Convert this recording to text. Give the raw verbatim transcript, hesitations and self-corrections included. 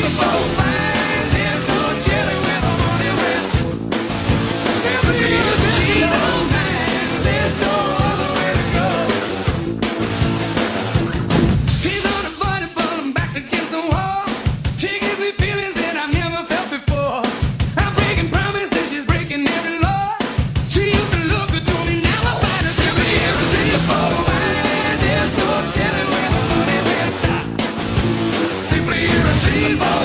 She's so fine, there's no telling where the money went. Simply irresistible. She's so fine, there's no other way to go. She's on the funny, but I'm back against the wall. She gives me feelings that I've never felt before. I'm breaking promises, she's breaking every law. She used to look good to me, now I find her simply irresistible. She's so fine, there's no telling where the money went. Simply irresistible.